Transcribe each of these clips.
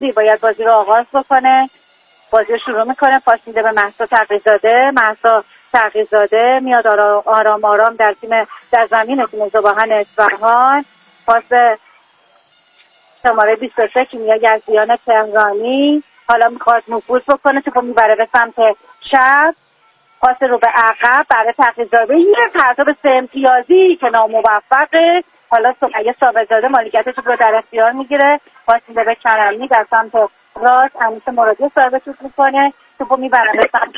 باید بازی رو آغاز بکنه. بازی رو شروع میکنه. پاس میده به مهسا تقی‌زاده. مهسا تقی‌زاده میاد آرام آرام در زمین تیم ذوباهن اصفهان. پاس شماره 23 کیمیا یزدیان تهرانی حالا میخواد نفوذ بکنه، توپو میبره به سمت چپ. پاس رو به عقب برای تقی‌زاده، یه پرتاب 3 امتیازی که ناموفقه. حالا سمیه ثابت‌زاده مالکیت توپ رو در اختیار میگیره. پاس میده به کرمی در سمت راست. انیسه مرادی صاحب توپ میکنه، توپو میبره به سمت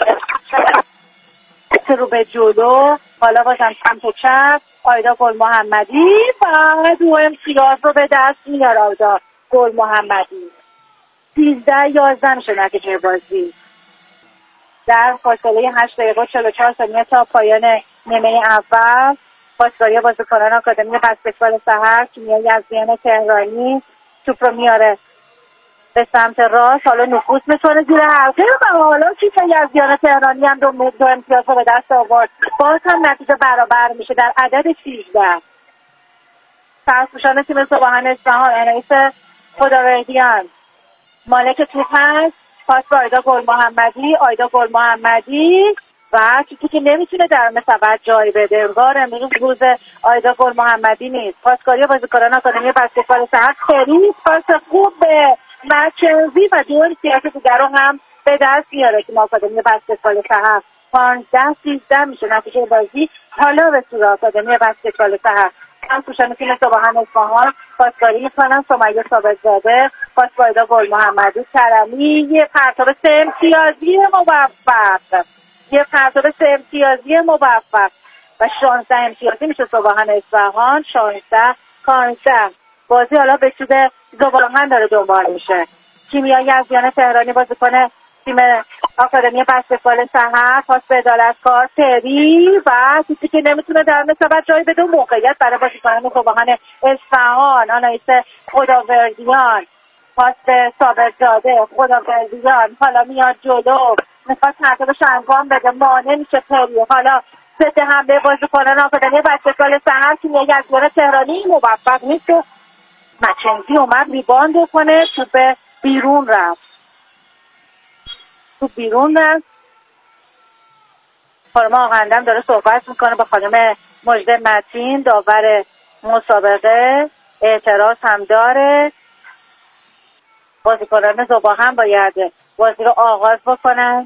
رو به جلو. حالا بازم سمت چپ آیدا گل محمدی و 2 امتیاز رو به دست میاره. آیدا گل محمدی 13-11 میشه نتیجه بازی در فاصله 8 دقیقه و 44 ثانیه تا پایان نیمه اول. پاسکاری بازیکنان آکادمی بسکتبال سحر کیمیا یزدیان تهرانی توپ رو میاره به سمت راست. حالا نفوذ میکنه زیر حلقه و حالا کیمیا یزدیان تهرانی هم 2 امتیاز رو به دست آورد. باز هم نتیجه برابر میشه در عدد 13. سرپوشان تیم ذوباهن اصفهان انیس خداوردیان مالک توپ هست. پاس به آیدا گل محمدی. آیدا گل محمدی و توپی که نمیتونه در مسابقه جای بده. انگار امروز روز آیدا گل محمدی نیست. پاسکاری بازیکنان آکادمی بسکتبال سحر خرید. پاس خوب به مکنزی و 2 امتیاز دیگر رو هم به دست میاره که آکادمی بسکتبال سحر 15-13 میشه نتیجه بازی. حالا به سوی آکادمی بسکتبال سحر پوشان تیم ذوباهن اصفهان پاسکاری میکنن. سمیه ثابت‌زاده پاس با آیدا گل محمدی. کرمی یه پرتاب 3 امتیازی موفق. یه پرتاب 3 امتیازی موفق و 16 امتیازی میشه ذوباهن اصفهان. 16-15 بازی حالا به سود ذوباهن داره دنبال میشه. کیمیا یزدیان تهرانی بازیکن تیم آکادمی بسکتبال سحر پاس به عدالتکار تری و توپی که نمیتونه در مسابقه جای بده. موقعیت برای بازیکنان ذوباهن اصفهان. آنایس خداوردیان پاس به ثابت‌زاده. خداوردیان حالا میاد جلو میخواد ترتیبش انجام بده، مانع میشه پری. حالا ضد حمله بازیکنان آکادمی بسکتبال سحر کیمیا یزدیان تهرانی موفق نیست. مکنزی اومد ریباند کنه، توپ بیرون رفت. خانم آقندم داره صحبت میکنه با خانم مجده متین داور مسابقه. اعتراض هم داره. بازیکنان ذوباهن باید بازی رو آغاز بکنن.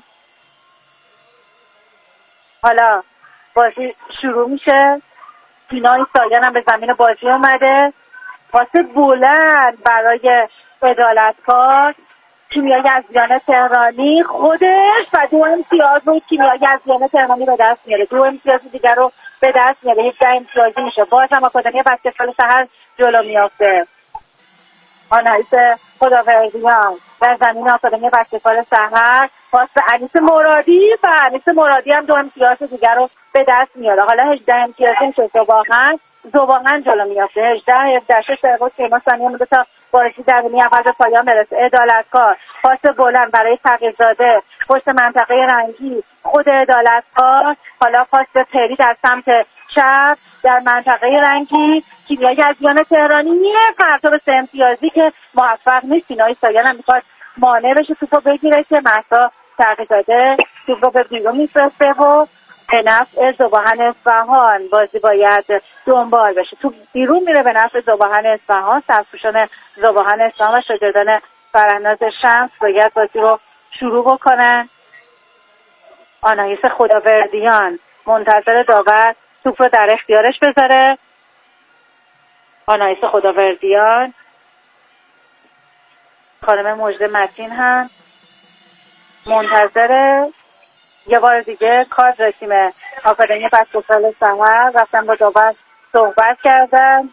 حالا بازی شروع میشه. سینای سایان هم به زمین بازی اومده. پاس بلند برای عدالتکار. کیمیا یزدیان تهرانی خودش و 2 امتیاز رو کیمیا یزدیان تهرانی به دست میاره. 2 امتیاز دیگر رو به دست میاره. 17 امتیازی میشه. باز هم آکادمی بسکتبال سحر جلو میافته. آنایس خداوردیان در زمین آکادمی بسکتبال سحر پاس به انیس مرادی و انیس مرادی هم 2 امتیاز دیگر رو به دست میاره. حالا 18 امتیازی میشه. ذوباهن جلو میافته. 18-17 6 دقیقه و 30 ثانیه مونده تا بازی در نیمه اول به پایان برسه. عدالتکار پاس بلند برای تقی‌زاده پشت منطقه رنگی. خود عدالتکار حالا پاس به پری در سمت چپ در منطقه رنگی. کیمیا یزدیان تهرانی یه پرتاب 3 امتیازی که موفق نیست. سینای سایان هم میخواد مانع بشه توپو بگیره که مهسا تقی‌زاده توپ رو به بیرون میفرسته و به نفع ذوباهن اصفهان بازی باید دنبال بشه. تو بیرون میره به نفع ذوباهن اصفهان. سرپوشان ذوباهن اصفهان و شاگردان فرهناز شمس باید بازی رو شروع بکنن. آنایس خداوردیان منتظر داور توپ رو در اختیارش بذاره. آنایس خداوردیان خانم مجده متین هم منتظره. یه بار دیگه کادر تیم آکادمی بسکتبال سحر رفتن با داور صحبت کردن.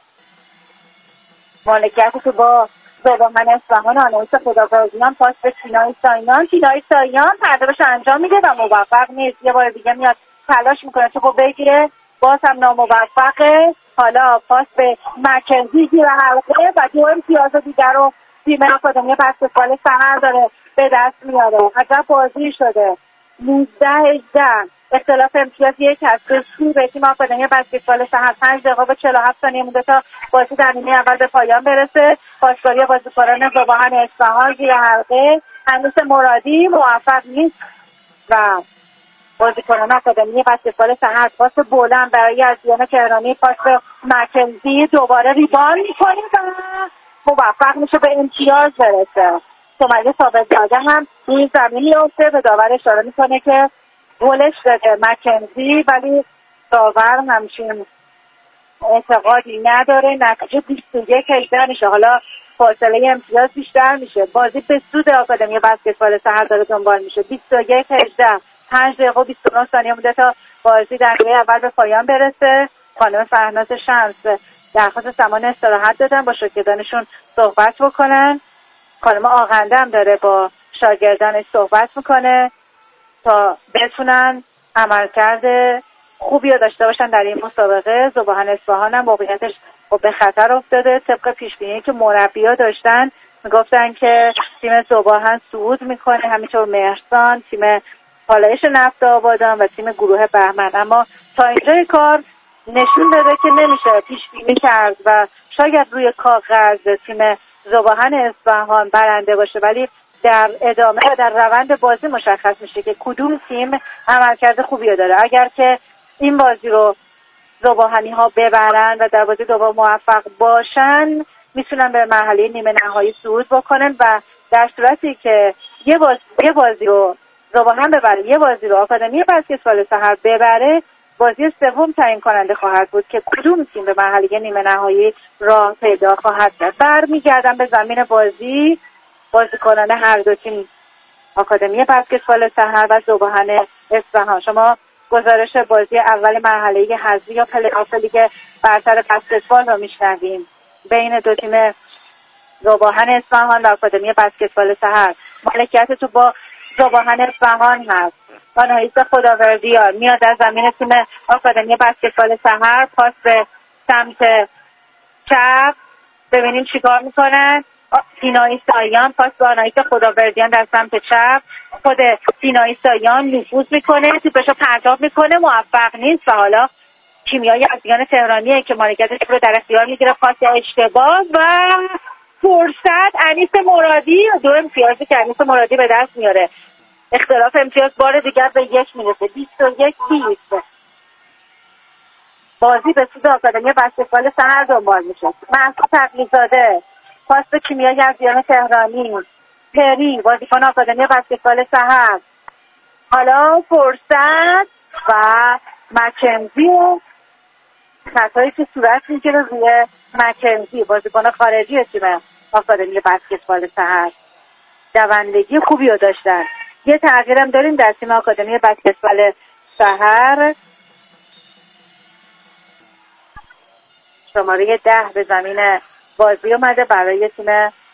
مالکیت تو با ذوباهن اصفهان. آنایس خداوردیان پاس به سینای سایان پرتابش انجام میده و موفق نیست. یه بار دیگه میاد تلاش میکنه توپو بگیره، باز هم ناموفقه. حالا پاس به مکنزی زیر حلقه و 2 امتیاز دیگر رو تیم آکادمی بسکتبال سحر داره به دست میاره. عجب بازی شده. 19-18 اختلاف امتیاز یک هست. به تیم آکادمی بسکتبال سحر 5 دقیقه و 47 ثانیه مونده تا بازی در نیمه اول به پایان برسه. پاسکاری بازیکنان زوباهن اصفهان زیر حلقه. انیس مرادی موفق نیست و بازیکنان آکادمی بسکتبال سحر پاس بلند برای یزدیان تهرانی، پاس به مکنزی، دوباره ریباند می‌کنه و موفق میشه به امتیاز برسه. سمیه ثابت‌زاده هم روی زمین میافته، به داور اشاره میکنه که گلش داده مکنزی، ولی داور همچین اعتقادی نداره. نتیجه 21-18 میشه. حالا فاصله امتیاز بیشتر میشه. بازی به سود آکادمی بسکتبال سحر داره دنبال میشه. 21-18، 5 دقیقه و 29 ثانیه مونده تا بازی در نیمه اول به پایان برسه. خانم فرهناز شمس درخواست زمان استراحت دادن با شاگردانشون صحبت بکنن. خانم آغنده هم داره با شاگردانش صحبت میکنه تا بتونن عملکرد خوبی رو داشته باشن در این مسابقه. زوباهن اصفهان هم موقعیتش به خطر افتاده. طبق پیشبینی که مربی‌ها داشتن میگفتن که تیم زوباهن صعود میکنه، همینطور مهرسان، تیم پالایش نفت آبادان و تیم گروه بهمن. اما تا اینجای کار نشون داده که نمیشه پیشبینی کرد و شاید روی کاغذ تیم زوباهن اصفهان برنده باشه، ولی در ادامه و در روند بازی مشخص میشه که کدوم تیم عملکرد خوبی داره. اگر که این بازی رو زوباهنی ها ببرن و در بازی دوم موفق باشن میتونن به مرحله نیمه نهایی صعود بکنن و در صورتی که یه بازی رو زوباهن ببره، یه بازی رو آکادمی بسکتبال سحر ببره، بازی سوم تعیین کننده خواهد بود که کدوم تیم به مرحله نیمه نهایی راه پیدا خواهد کرد. برمیگردن به زمین بازی بازیکنان هر دو تیم، آکادمی بسکتبال سحر و زوباهن اصفهان. شما گزارش بازی اول مرحله حذفی یا پلی‌آف لیگ برتر بسکتبال رو میشنویم بین دو تیم زوباهن اصفهان و آکادمی بسکتبال سحر. مالکیت تو با زوباهن اصفهان هست. آناهیس خداوردیار میاد در زمین تیم آکادمی بسکتبال سحر، پاس به سمت چپ، ببینیم چیکار میکنن. سینایی سایان پاس به آناهیس خداوردیان در سمت چپ، خود سینایی سایان نفوذ میکنه، توپشو پرتاب میکنه، موفق نیست و حالا کیمیای یزدیان تهرانیه که مالکیتش رو در اختیار میگیره. پاس اشتباه و فرصت انیس مرادی، 2 امتیازی که انیس مرادی به دست میاره. اختلاف امتیاز بار دیگر به 1 میرسه. 21-20 بازی به سود آکادمی بسکتبال سحر دنبال میشه. محسا تقی‌زاده پاس به کیمیای یزدیان تهرانی، پری بازیکن آکادمی بسکتبال سحر، حالا فرصت و مکنزی و خطایی که صورت میگیره روی مکنزی، بازیکن خارجی تیم آکادمی بسکتبال سحر. دوندگی خوبی رو داشتن. یه تغییرم داریم در تیم آکادمی بسکتبال سحر. شماره 10 به زمین بازی اومده برای تیم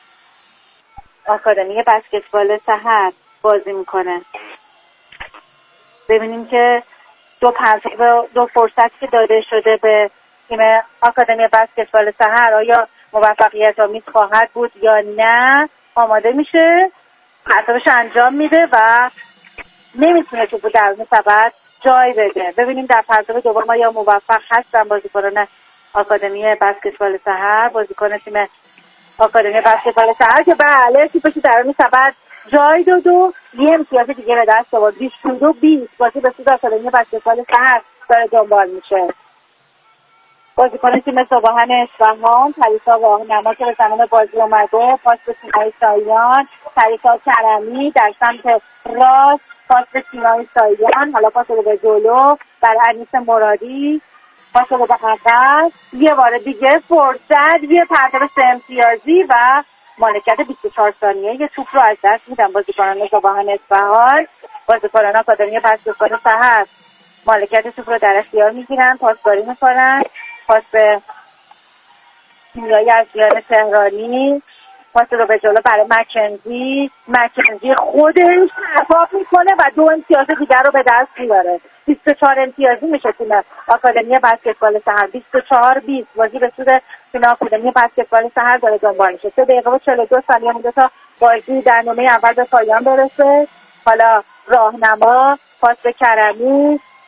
آکادمی بسکتبال سحر بازی میکنه. ببینیم که دو فرصت که داده شده به تیم آکادمی بسکتبال سحر آیا موفقیت آمیز خواهد بود یا نه. آماده میشه، پرتابش انجام میده و نمیتونه توپو درون سبد جای بده. ببینیم در پرتاب دوم آیا موفق هستن بازیکنان آکادمی بسکتبال سحر، بازیکن تیم آکادمی بسکتبال سحر که بله توپش درون سبد جای داد و یه امتیاز دیگه به دست آورد. 22-20 بازی به سود آکادمی بسکتبال سحر داره دنبال میشه. بازیکن تیم زوباهن اصفهان پریسا راهنما که به زمین بازی اومده، پاس به سینایی سایان، پریسا کرمی در سمت راست، پاس به سینایی سایان، حالا پاس رو به جلو بر انیس مرادی، پاس رو به عقب، یه بار دیگه فرصت، یه پرتاب 3 امتیازی و مالکیت 24 ثانیه یه توپ رو از دست میدن بازیکنان زوباهن اصفهان. بازیکنان آکادمی بسکتبال سحر مالکیت توپ رو در اختیار میگیرن، پاسکاری میکنن، پاس به کیمیای یزدیان تهرانی، پاس رو به جلو برای مکنزی خودش پرتاب میکنه و 2 امتیاز دیگر رو به دست میاره. 24 امتیازی میشه تیم آکادمی بسکتبال سحر. 24-20 بازی به سود تیم آکادمی بسکتبال سحر داره دنبال میشه. 3 دقیقه و 42 ثانیه مونده تا بازی در نیمه اول به پایان برسه. حالا راهنما پاس به کرمی،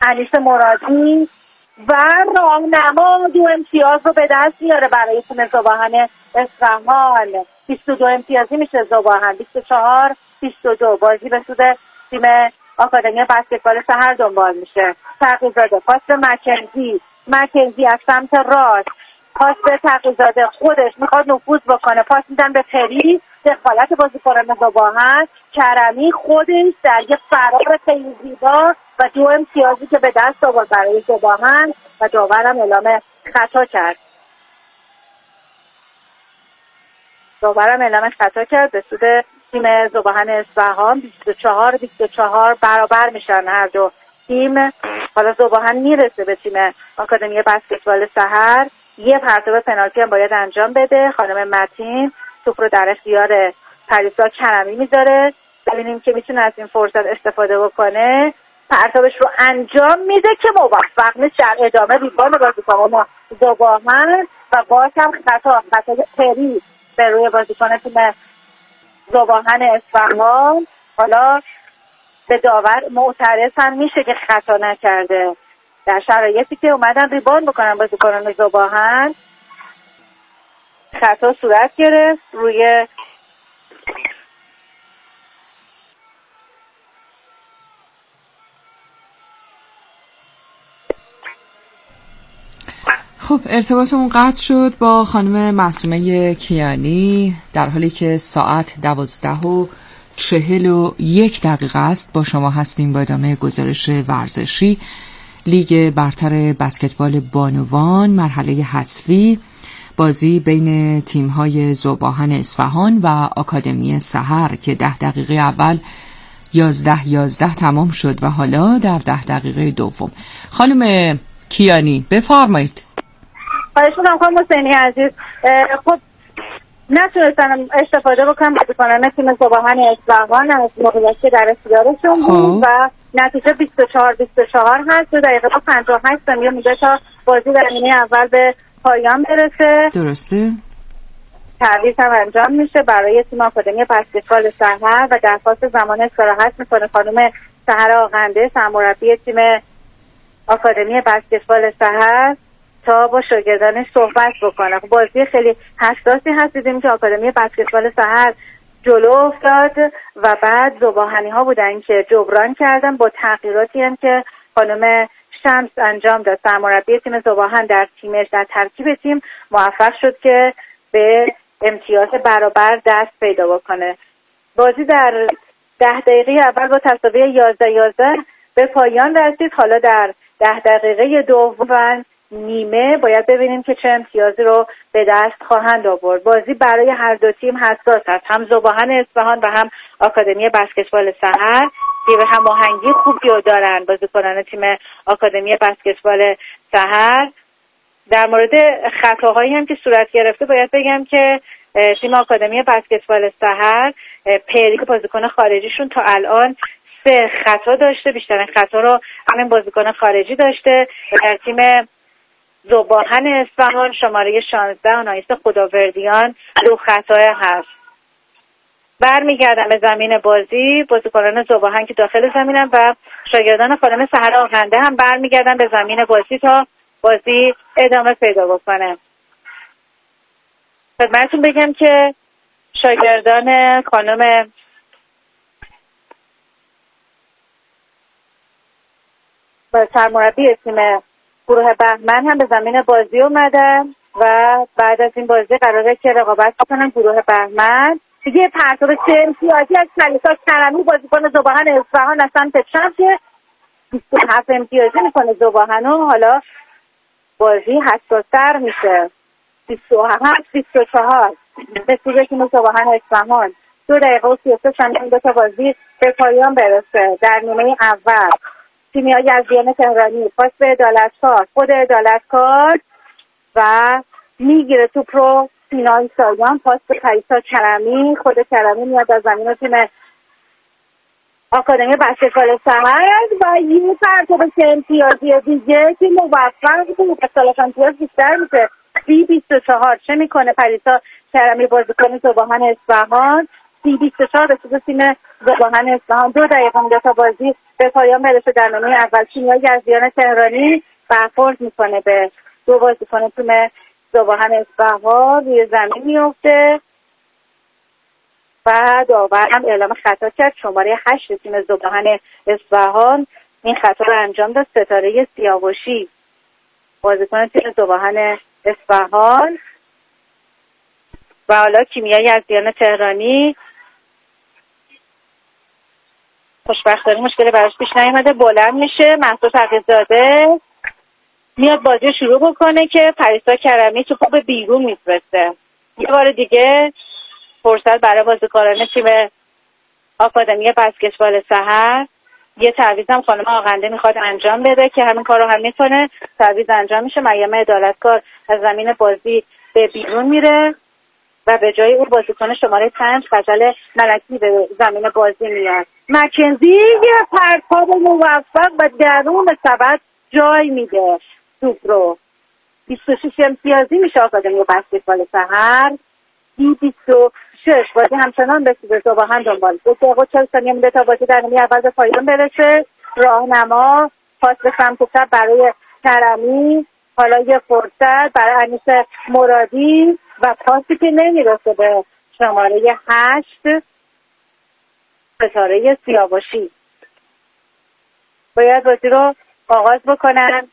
انیس مرادی و راهنما 2 امتیاز رو به دست میاره برای تیم زوباهن اصفهان. 22 امتیازی میشه زوباهن. 24-22 بازی به سود تیم آکادمی بسکتبال سحر دنبال میشه. تقی‌زاده پاس به مکنزی از سمت راست، پاس به تقی‌زاده، خودش میخواد نفوذ بکنه، پاس میدن به پری، دخالت بازیکنان زوباهن. کرمی خودش در یک فرار خیلی زیبا و 2 امتیازی که به دست آورد برای زوباهن و داورم اعلام خطا کرد به سود تیم زوباهن اصفهان. 24-24 برابر میشن هر دو تیم. حالا زوباهن میرسه به تیم آکادمی بسکتبال سحر. یه پرتاب پنالتی هم باید انجام بده. خانم متین توپ رو در اختیار پریسا کرمی میذاره، ببینیم که میتونه از این فرصت استفاده بکنه. پرتابش رو انجام میده که موفق نیست. در ادامه ریباند بازیکن زوباهن و باز هم خطا پری به روی بازیکن تیم زوباهن اصفهان. حالا به داور معترض هم میشه که خطا نکرده در شرایطی که اومدن ریباند بکنن بازیکنان زوباهن. خطا صورت گرفت روی خب ارتباطمون قطع شد با خانم معصومه کیانی در حالی که ساعت 12:41 است. با شما هستیم با ادامه گزارش ورزشی. لیگ برتر بسکتبال بانوان مرحله حذفی، بازی بین تیم‌های زوباهن اصفهان و آکادمی سحر که 10 دقیقه اول 11 تمام شد و حالا در 10 دقیقه دوم. خانم کیانی بفرمایید. خواهشون خانم حسینی عزیز. خب نتونستم استفاده بکنم بازیکنان تیم زوباهن اصفهان از موقعیتی که در اختیارشون بود و نتیجه 24-24 هست. 2 دقیقه و 58 ثانیه میده تا بازی در نیمه اول به پایان برسه. درسته. تعویض هم انجام میشه برای تیم آکادمی بسکتبال سحر و درخواست زمان استراحت میکنه خانم سحر آغنده، سرمربی تیم آکادمی بسکتبال سحر، تا با شاگردانش صحبت بکنه. بازی خیلی حساسی هست. دیدیم که آکادمی بسکتبال سحر جلو افتاد و بعد زوباهنی ها بودن که جبران کردن با تغییراتی هم که خانم شمس انجام داد. سرمربی تیم زوباهن در تیمش، در ترکیب تیم موفق شد که به امتیاز برابر دست پیدا بکنه. بازی در 10 دقیقه اول با تساوی 11-11 به پایان رسید. حالا در 10 دقیقه دوم و نیمه باید ببینیم که چه امتیازی رو به دست خواهند آورد. بازی برای هر دو تیم حساس است، هم زوباهن اصفهان و هم آکادمی بسکتبال سحر که به هماهنگی خوبی رو دارن بازیکنان تیم آکادمی بسکتبال سحر. در مورد خطاهایی هم که صورت گرفته باید بگم که تیم آکادمی بسکتبال سحر پری بازیکن خارجیشون تا الان 3 خطا داشته. بیشترین خطا رو همین بازیکن خارجی داشته. در تیم زوباهن اصفهان شماره 16 آنایس خداوردیان 2 خطا هست. برمیگردم به زمین بازی. بازیکنان زوباهن که داخل زمینن و شاگردان خانم سحر آغنده هم برمیگردن به زمین بازی تا بازی ادامه پیدا بکنه. خدمتتون بگم که شاگردان خانم با سرمربی تیم گروه بهمن هم به زمین بازی اومدن و بعد از این بازی قراره که رقابت کنن. گروه بهمن دیگه پرتاب 3 امتیازی از پریسا کرمی بازیکن زوباهن اصفهان از سمت چپ که 27 امتیازی میکنه زوباهن و حالا بازی حساس‌تر میشه. 27-24 به سود تیم زوباهن اصفهان. 2 دقیقه و 33 ثانیه دو تا بازی به پایان برسه. در نیمه اول تیم‌های یزدیان تهرانی پاس به عدالتکار، خود عدالتکار و میگیره توپ رو سینای سایان، پاس به پریسا کرمی، خود کرمی میاد از زمین تیم آکادمی بسکتبال سحر و یه پرتاب امتیازی دیگه که موفق بود به سالش امتیاز بیشتر میشه. 24 چه میکنه پریسا کرمی بازیکن زوباهن اصفهان؟ 30-24 به سود تیم ذوباهن اصفهان. 2 دقیقه مونده تا بازی به پایان برسه. در نیمه اول کیمیا یزدیان تهرانی برخورد میکنه به 2 بازیکن تیم ذوباهن اصفهان، روی زمین میفته و داور هم اعلام خطا کرد. شماره 8 تیم ذوباهن اصفهان این خطا رو انجام داد. ستاره سیاوشی بازیکن تیم ذوباهن اصفهان و حالا کیمیا یزدیان تهرانی خوشبختانه مشکلی براش پیش نیومده. بلند میشه، مهسا تقی‌زاده میاد بازی شروع بکنه که پریسا کرمی توپو به بیرون میفرسته. یه بار دیگه فرصت برای بازیکنان تیم آکادمی بسکتبال سحر. یه تعویض هم خانم آغنده میخواد انجام بده که همین کارو هم میکنه. تعویض انجام میشه، مریم عدالتکار از زمین بازی به بیرون میره و به جای اون بازیکن شماره 5 فضل ملکی به زمین بازی میاد. مکنزی یه پرتاب موفق و درون سبد جای میده توپ رو. 26 امتیازی میشه آکادمی بسکتبال سحر. 26 بازی همچنان به سود ذوباهن دنبال. 2 دقیقه و 40 ثانیه مونده تا بازی در نیمه اول به پایان برسه. راهنما پاس به سمت چپ برای کرمی، حالا یه فرصت برای انیس مرادی و پاسی که نمیرسه به شماره 8 ستاره سیاوشی. باید بازی رو آغاز بکنن.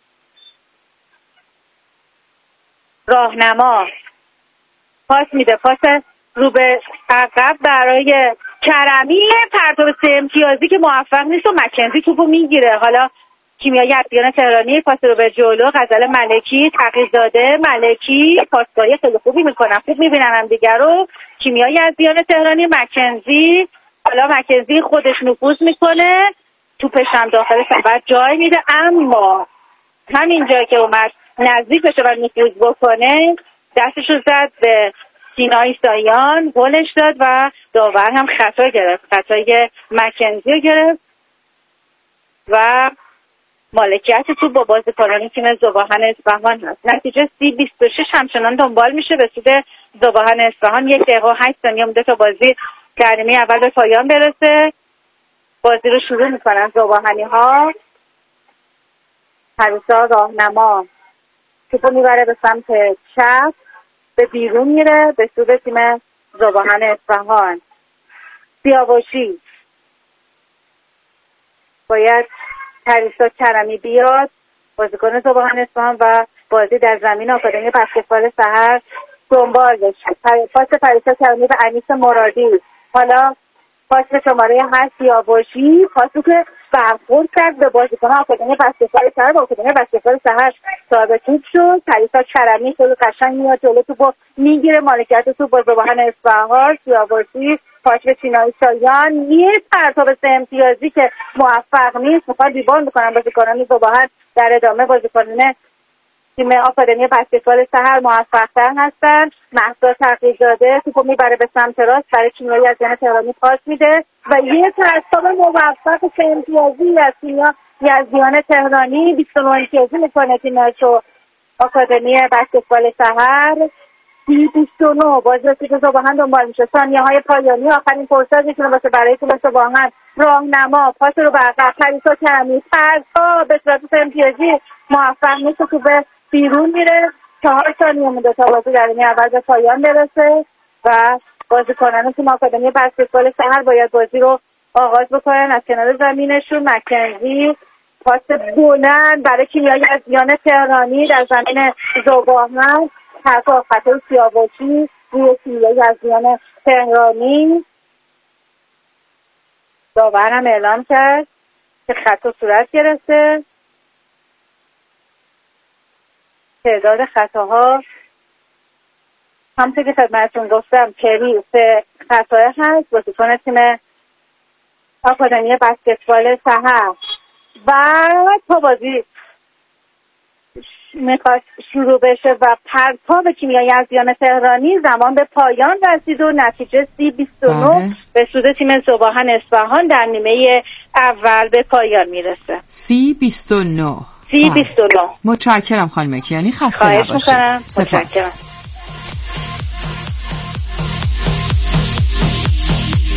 راهنما پاس میده، پاس رو به عقب برای کرمی، پرتاب 3 امتیازی که موفق نیست و مکنزی توپو میگیره. حالا کیمیا یزدیان تهرانی پاس رو به جلو، غزل ملکی، تقی‌زاده، ملکی پاسکاری خیلی خوبی میکنن، خوب میبینن هم دیگر رو. کیمیا یزدیان تهرانی، مکنزی، حالا مکنزی خودش نفوذ میکنه، توپش هم داخل سبد جای میده، اما همین جایی که اومد نزدیک بشه و نفوذ بکنه دستش رو زد به سینای سایان، گلش داد و داور هم خطا گرفت، خطای مکنزی رو گرفت و مالکیت توپ با بازیکنان تیم ذوباهن اصفهان هست. نتیجه 30-26 همچنان دنبال میشه به سود ذوباهن اصفهان. 1 دقیقه و 8 ثانیه مونده تا بازی در نیمه اول به پایان برسه. بازی رو شروع میکنن ذوباهنی ها. پریسا راهنما توپو میبره به سمت چپ، به بیرون میره به سود تیم ذوباهن اصفهان. سیاوشی باید پریسا کرمی بیاد، بازیکن ذوباهن اصفهان، و بازی در زمین آکادمی بسکتبال سحر دنبال بشه. پاس پریسا کرمی به انیس مرادی، حالا پاس به شماره 8 سیاوشی، پاسی که برخورد کرد به بازیکن آکادمی بسکتبال سحر. با آکادمی بسکتبال سحر صاحب توپ شد. پریسا کرمی خیلی قشنگ میاد جلو توپو میگیره، مالکیت توپ با ذوباهن اصفهان. سیاوشی پاس به سینای سایان، یه پرتاب 3 امتیازی که موفق نیست، میخواد ریباند بکنن بازیکنان ذوباهن. در ادامه بازیکنان تیم آکادمی بسکتبال سحر موفق‌تر هستن. مهسا تقی‌زاده توپو میبره به سمت راست، برای کیمیا یزدیان تهرانی پاس میده و یه پرتاب موفق 3 امتیازی از کیمیا یزدیان تهرانی. 29 امتیازی میکنه تیم آکادمی بسکتبال سحر. 29 بازی رو تیم ذوباهن دنبال میشه. ثانیه های پایانی، آخرین فرصت میتونه باشه برای تیم ذوباهن. راهنما پاس رو به عقب، پریسا کرمی پرتاب به صورت 3 امتیازی موفق نیست که به بیرون میره. 4 ثانیه مونده تا بازی در نیمه اول به پایان برسه و بازیکنان تیم آکادمی بسکتبال سحر باید بازی رو آغاز بکنن از کنار زمینشون. مکنزی پاس بلند برای کیمیا یزدیان تهرانی در زمین ذوباهن، حرفا خطای سیاوشی روی کیمیا یزدیان تهرانی. داور هم اعلام کرد که خطا صورت گرفته. تعداد خطاها همونطور که خدمتتون گفتم پری 3 خطا هست. بازیکن تیم آکادمی بسکتبال سحر و تا بازی میخواد شروع بشه و پرتاب کیمیا یزدیان تهرانی زمان به پایان رسید و نتیجه 30-29 به سود تیم ذوباهن اصفهان در نیمه اول به پایان میرسه. 30-29. متشکرم خانم کیانی، خسته نباشید. سپاس.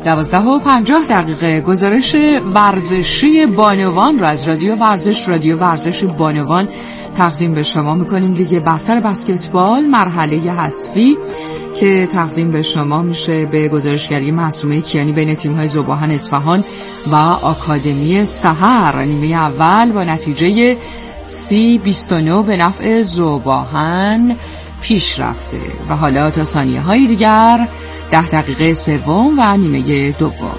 12:50 گزارش ورزشی بانوان رو از رادیو ورزش بانوان تقدیم به شما میکنیم. لیگ برتر بسکتبال مرحله حذفی که تقدیم به شما میشه به گزارشگری معصومه کیانی بین تیم‌های ذوباهن اصفهان و آکادمی سحر. نیمه اول با نتیجه 30-29 به نفع ذوباهن پیش رفته و حالا تا ثانیه‌های دیگر 10 دقیقه سوم و نیمه دوم.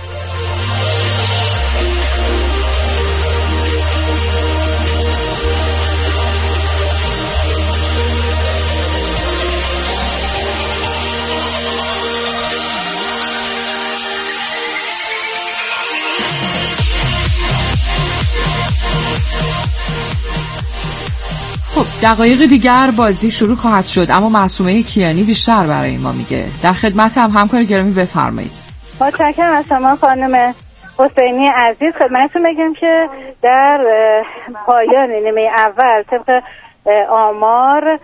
خب دقایق دیگر بازی شروع خواهد شد، اما معصومه کیانی بیشتر برای ما میگه. در خدمتم همکار گرامی، بفرمایید. متشکرم از شما خانم حسینی عزیز. خدمتتون بگم که در پایان نیمه اول طبق آمار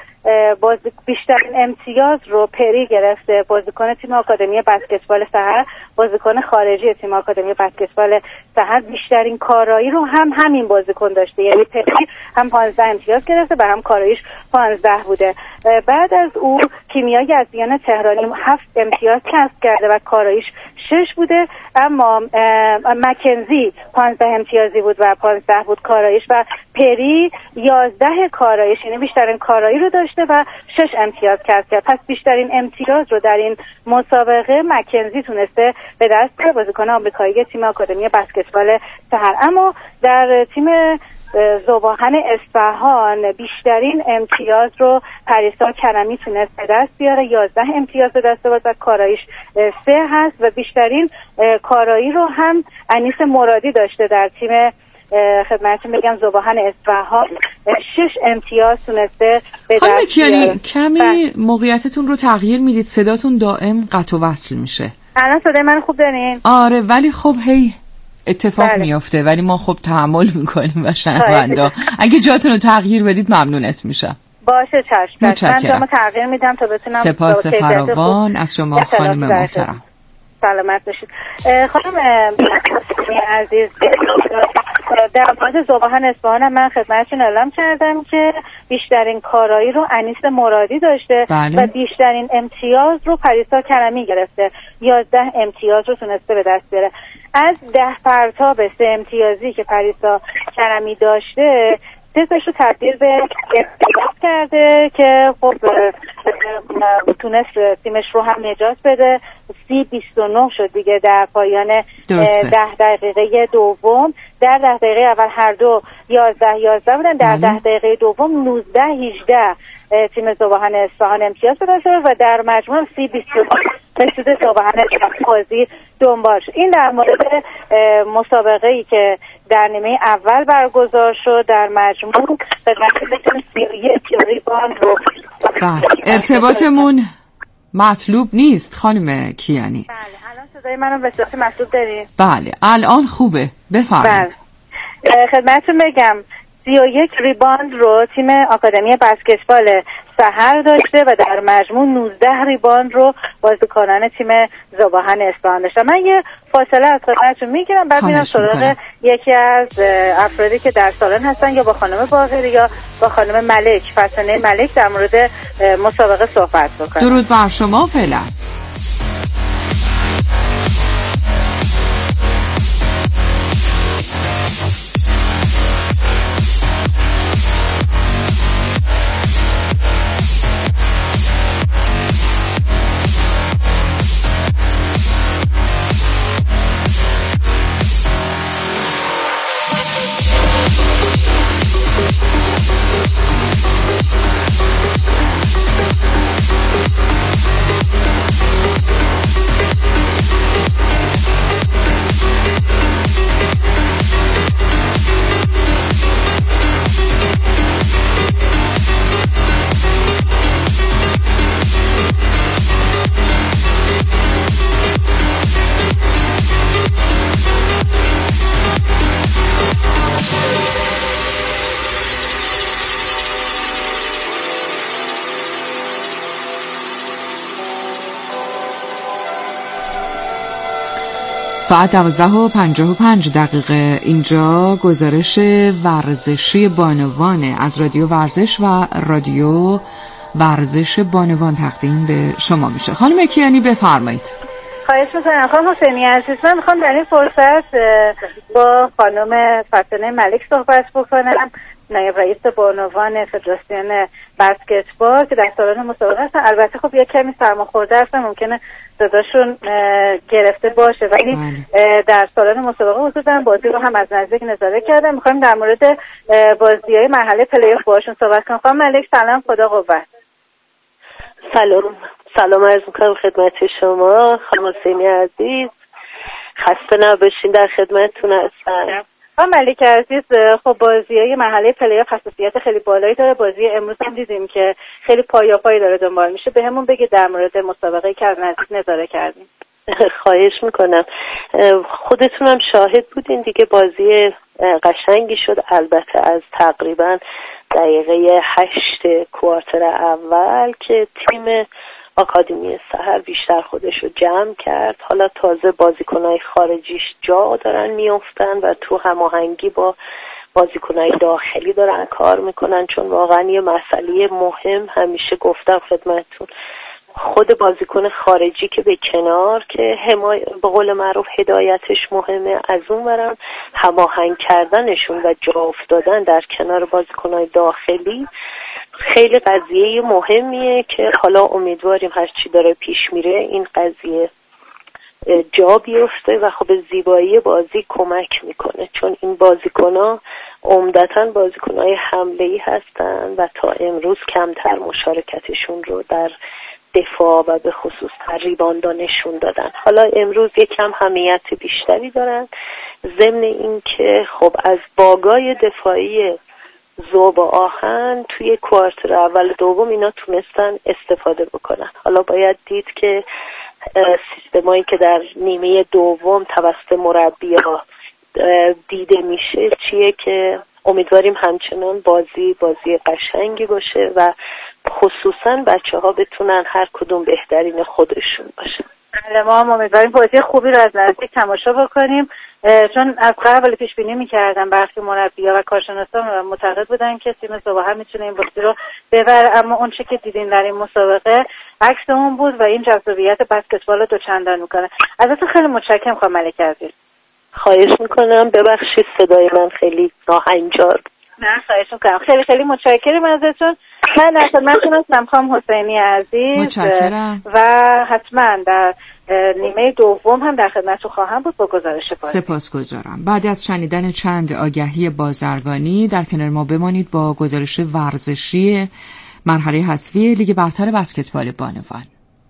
بیشترین امتیاز رو پری گرفته، بازیکن تیم آکادمی بسکتبال سحر، بازیکن خارجی تیم آکادمی بسکتبال سحر. بیشترین کارایی رو همین بازیکن داشته، یعنی پری هم 15 امتیاز گرفته و هم کاراییش 15 بوده. بعد از او کیمیا یزدیان تهرانی 7 امتیاز کسب کرده و کاراییش 6 بوده، اما مکنزی 15 امتیازی بود و 15 بود کاراییش و پری 11 کاراییش، یعنی بیشترین کارایی رو داشته و 6 امتیاز کسب کرد. پس بیشترین امتیاز رو در این مسابقه مکنزی تونسته به دست بیاره، بازیکن آمریکایی تیم آکادمی بسکتبال سحر. اما در تیم ذوباهن اصفهان بیشترین امتیاز رو پریسا کرمی تونست به دست بیاره، 11 امتیاز به دست آورد و کاراییش 3 هست و بیشترین کارایی رو هم انیس مرادی داشته در تیم خدمتتون بگم ذوباهن اصفهان، 6 امتیاز تونسته به دست بیاره. کمی موقعیتتون رو تغییر میدید، صداتون دائم قطع و وصل میشه. الان صدای من خوب دارین؟ آره، ولی خب هی اتفاق میفته، ولی ما خب تحمل میکنیم و شنوندا اگه جاتون رو تغییر بدید ممنونت میشم. باشه چشم. من جامو تغییر میدم تا بتونم. سپاس فراوان از شما خانم محترم. سلامت باشید. خانم عزیز، در مورد ذوباهن اصفهان من خدمتتون اعلام کردم که بیشترین کارایی رو انیس مرادی داشته و بیشترین امتیاز رو پریسا کرمی گرفته، 11 امتیاز رو تونسته به دست بیاره. از 10 پرتاب 3 امتیازی که پریسا کرمی داشته، 3 تاش رو تبدیل به امتیاز کرده که خب تونست تیمش رو هم نجات بده. 30-29 شد دیگه در پایان 10 دقیقه دوم. در 10 دقیقه اول هر دو 11 بودن، در 10 دقیقه دوم 19-18 تیم ذوباهن اصفهان امتیاز به دست آورد و در مجموع 30-29 رسید ذوباهن بازی دنبال شد. این در مورد مسابقه‌ای که در نیمه اول برگزار شد. در مجموع خدمتتون 31 ریباند رو. ارتباطمون مطلوب نیست خانم کیانی. بله، الان صدای منو به صورت مطلوب دارین؟ بله، الان خوبه، بفرمایید. بله، خدمتتون بگم 31 ریباند رو تیم آکادمی بسکتبال سحر داشته و در مجموع 19 ریباند رو بازیکنان تیم ذوباهن اصفهان داشتن. من یه فاصله از خدمتتون میگیرم، بعد میرم سراغ یکی از افرادی که در سالن هستن، یا با خانم باقری یا با خانم ملک، فتانه ملک، در مورد مسابقه صحبت بکنم. درود بر شما. فعلا ساعت 12:55 اینجا گزارش ورزشی بانوان از رادیو ورزش و رادیو ورزش بانوان تقدیم به شما میشه. خانم کیانی بفرمایید. خواهش میکنم. خانم حسینی عزیز، من میخوام در این فرصت با خانم فاطمه ملک صحبت بکنم، نایب رئیس بانوان فدراسیون بسکتبال که در سالن مسابقه هستن. البته خب یک کمی سرماخورده هستن، ممکنه صداشون گرفته باشه، ولی در سالن مسابقه حضور دارن، بازی رو هم از نزدیک نظاره کردن. میخوایم در مورد بازی‌های مرحله پلی آف باشون صحبت کنیم. خانم ملک سلام، خدا قوت. سلام عرض میکنم خدمت شما خانم حسینی عزیز، خسته نباشین، در خدمتتون هستم. خانم ملک عزیز، خب بازی‌های مرحله پلی آف حساسیت خیلی بالایی داره. بازی امروز هم دیدیم که خیلی پایاپایی داره دنبال میشه. بهمون بگید در مورد مسابقه‌ای که از نزدیک نظاره کردیم. خواهش میکنم. خودتونم شاهد بودین دیگه، بازی قشنگی شد. البته از تقریبا دقیقه 8 کوارتر اول که تیم آکادمی سحر بیشتر خودش رو جمع کرد. حالا تازه بازیکنای خارجیش جا دارن میافتن و تو هماهنگی با بازیکنای داخلی دارن کار میکنن، چون واقعا یه مسئله مهم همیشه گفتم خدمتتون، خود بازیکن خارجی که به کنار که به قول معروف هدایتش مهمه، از اون برم هماهنگ کردنشون و جا افتادن در کنار بازیکنای داخلی خیلی قضیه مهمیه که حالا امیدواریم هر چی داره پیش میره این قضیه جا بیفته و خب زیبایی بازی کمک میکنه، چون این بازیکن‌ها عمدتاً بازیکن‌های حمله‌ای هستن و تا امروز کمتر مشارکتشون رو در دفاع و به خصوص ریباندها نشون دادن. حالا امروز یکم حمیت بیشتری دارن، ضمن این که خب از باگای دفاعی ذوب آهن توی کوارتر اول دوم اینا تونستن استفاده بکنن. حالا باید دید که سیستمایی که در نیمه دوم توسط مربی‌ها دیده میشه چیه، که امیدواریم همچنان بازی قشنگی باشه و خصوصا بچه‌ها بتونن هر کدوم بهترین خودشون باشن. ما هم امیدواریم بازی خوبی رو از نزدیک تماشا بکنیم، چون از قبل پیش بینی می‌کردن برخی مربی‌ها و کارشناسان معتقد بودن که تیم ذوب‌آهن میتونه این بازی رو ببره، اما اون چه که دیدین در این مسابقه عکس اون بود و این جذابیت بسکتبال رو دوچندان میکنه. ازتون خیلی متشکرم خانم ملک عزیز. خواهش میکنم، ببخشید صدای من خیلی ناهنجار. نه خواهش میکنم، خیلی خیلی متشکرم ازتون. من در خدمتتون هستم خانم حسینی عزیز. متشکرم. و حتما در نیمه دوم هم در خدمتتون خواهم بود با گزارش بازی. سپاسگزارم. بعد از شنیدن چند آگهی بازرگانی در کنار ما بمانید با گزارش ورزشی مرحله حذفی لیگ برتر بسکتبال بانوان.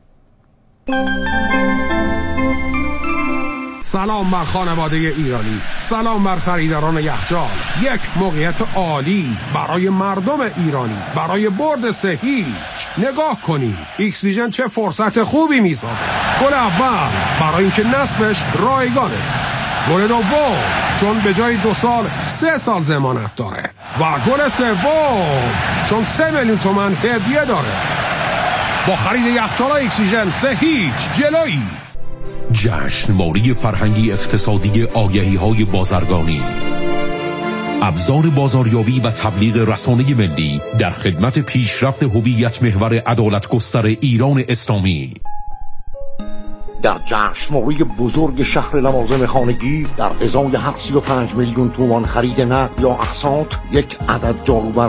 سلام بر خانواده ایرانی، سلام بر خریداران یخچال. یک موقعیت عالی برای مردم ایرانی برای برد 3-0. نگاه کنید ایکس ویژن چه فرصت خوبی میسازه. گل اول برای اینکه نصبش رایگانه، گل دوم چون به جای 2 سال 3 سال ضمانت داره و گل سوم چون 3 میلیون تومان هدیه داره. با خرید یخچال ایکس ویژن 3-0 جلویی. جشنواره فرهنگی اقتصادی آگهی‌های بازرگانی، ابزار بازاریابی و تبلیغ رسانه ملی در خدمت پیشرفت هویت محور عدالت‌گستر ایران اسلامی. در جشنواره بزرگ شهر لوازم خانگی در ازای هر 35 میلیون تومان خرید نقد یا اقساط یک عدد جاروبر